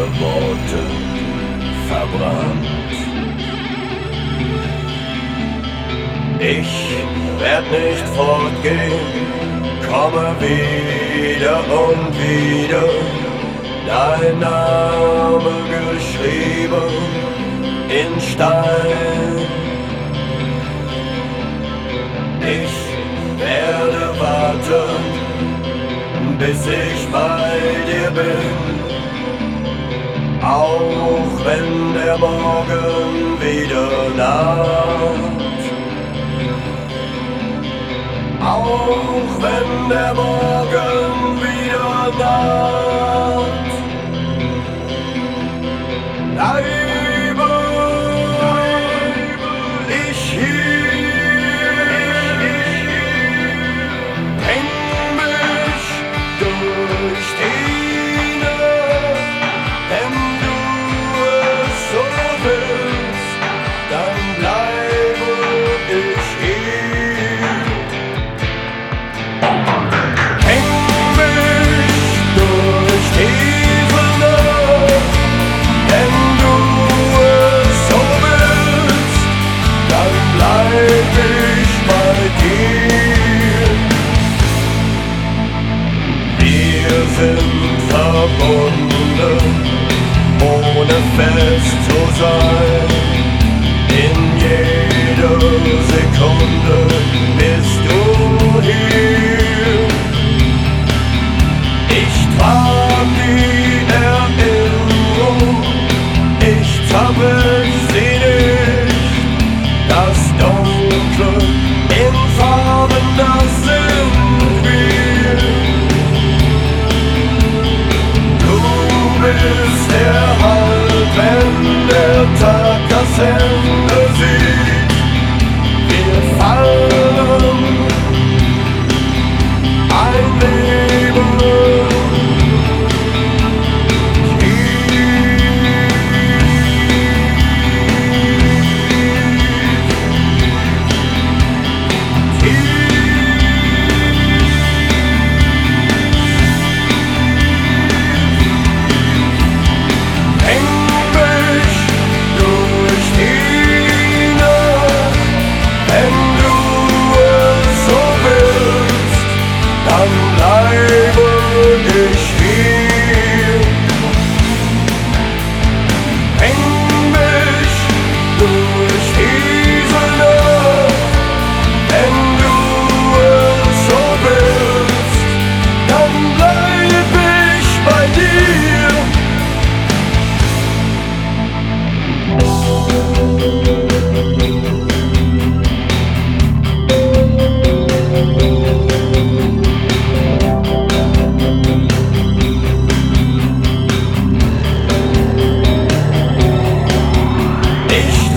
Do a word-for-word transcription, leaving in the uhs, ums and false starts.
Worte verbrannt. Ich werd nicht fortgehen, komme wieder und wieder, dein Name geschrieben in Stein. Ich werde warten, bis ich bei dir bin, auch wenn der Morgen wieder naht. Auch wenn der Morgen wieder naht. Bleibe ich hier, häng mich durch die Nacht, wenn du es so willst, dann bleibe ich hier. Häng mich durch diese Nacht, wenn du es so willst, dann bleib ich bei dir. Wir sind verbunden, ohne fest zu sein. In jeder Sekunde bist du hier. Ich trag die Erinnerung, ich zerbrich sie nicht. Das Dunkle in Farben, das sind wir. Du bist der Halt, wenn der Tag das Ende sieht. Wir fallen ein Leben ich